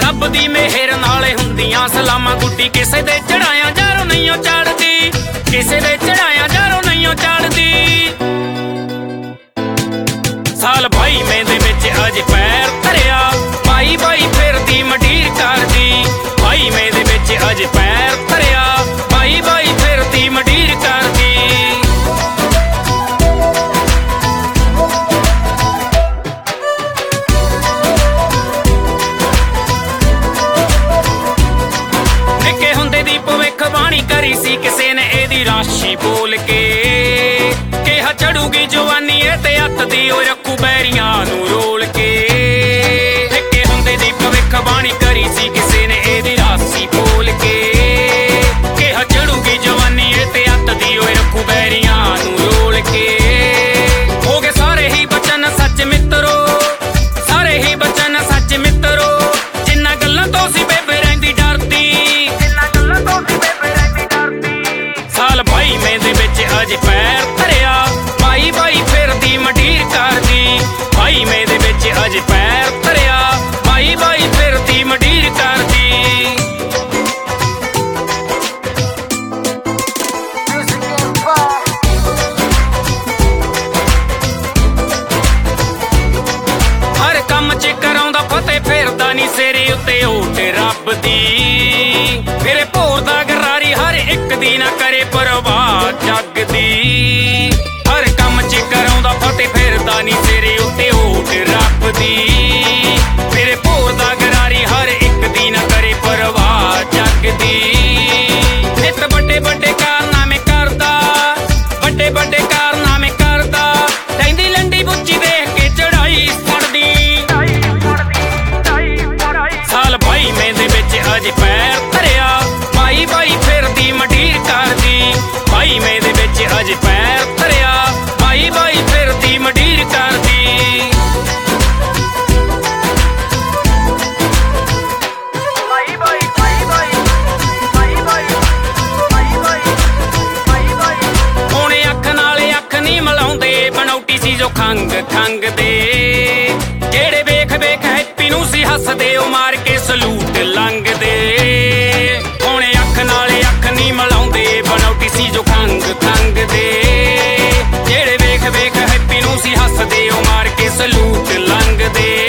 रब दी मेहर नाले हुंदियां सलामां गुड्डी किसे दे चढ़ाया जारो नहीं चढ़दी किसे दे चढ़ाया जारो नहीं चढ़दी साल भाई में दे विच अज पैर धरिया भाई भाई फिरदी मंडीर करदी भाई में दे विच अज पैर धरिया भाई भाई फिरदी मंडीर करदी भविष्यवाणी करी सी किसे ने एदी राशि बोल के कहा चढ़ूगी जवानी ते हत्थ दी रखू बैरियां नू रोल के निक्के हुंदे दी भविष्यवाणी करी सी किसे ने एदी राशि बोल के कहा चढ़ूगी जवानी ते हत्थ दी रखू बैरियां नू रोल के हो गए सारे ही बचन सच मित्रो सारे ही बचन सच मित्रो जिन्ना गल्लां तो सी बेबे रहिंदी डरदी साल भाई में दे विच अज पैर धरिया भाई भाई फिरदी मंडीर करदी भाई में दे विच अज पैर धरिया भाई भाई फिरदी मंडीर करदी हर कम च कराउंदा फतेह फिरदा नी सिरे उत्ते ओट रब दी मेरे भोर दा गरारी हर एक दी ना करे परवाह जग दी हर कम च कराउंदा फतेह फिरदा नी सिरे उत्ते ओट रब दी मेरे भोर दा गरारी हर एक दी ना करे परवाह जग दी नित बड़े बड़े कारनामे करदा बड़े बड़े कारनामे करदा लैंदी लंडी बुच्ची देख के चढ़ाई फड़दी साल भाई में दे विच अज पैर धरिया भाई भाई फिरदी मंडीर करदी भाई में दे विच अज पैर धरिया भाई भाई फिरदी मंडीर करदी हुणे अख नाले अख नहीं मिलाउंदे बनौटी सी जो खंग खंग दे जेड़े वेख वेख हैप्पी नूं सी हसदे ओ मार के सलूट लंघदे हुणे अख नाले अख नहीं मिलाउंदे बनौटी सी जो खंग खंग दे जेड़े वेख वेख हैप्पी नूं सी हसदे ओ मार के सलूट लंघदे